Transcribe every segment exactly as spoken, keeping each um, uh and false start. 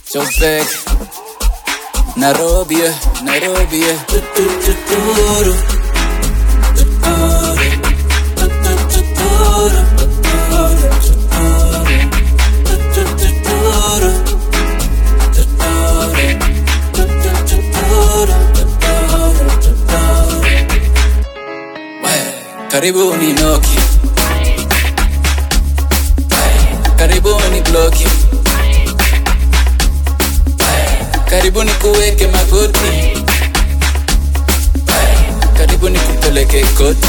Joburg, Nairobi, Nairobi. Tututuru, tuturu, tututuru, tuturu, tuturu, tuturu, tuturu. Karibuni Noki, karibuni Glocky, karibuni kuweke magoti, karibuni kupeleke koti.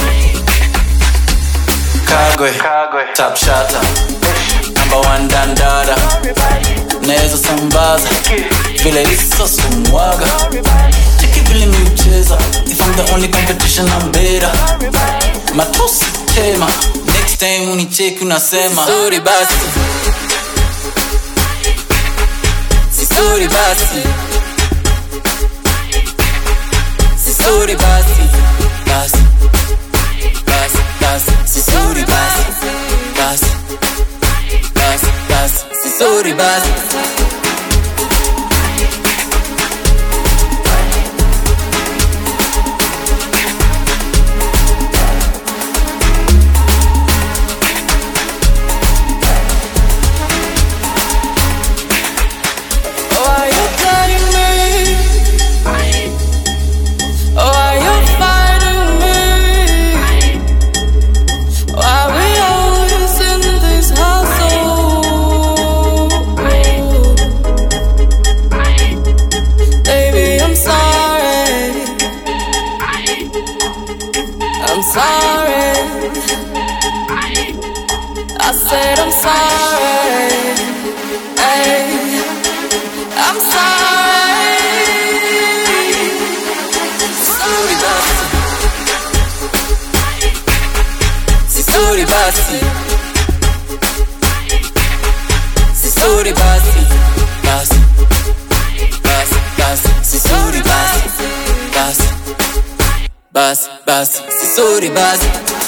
Kagwe, Kagwe, top shatter, number one dandada, nezo sambaza, vile iso sumwaga, cheki vile miucheza, if I'm the only competition I'm better, matusi tema, next time unicheki unasema Sisuri basi, Sisuri basi, Sisuri basi, basi, basi, basi, Sisuri basi, basi, basi, basi, Sisuri basi. I'm sorry, I said I'm sorry, hey, I'm sorry. Sisuri basi, Sisuri basi, Sisuri basi, basi, basi, basi, Sisuri basi, basi, basi, basi, Sisuri basi.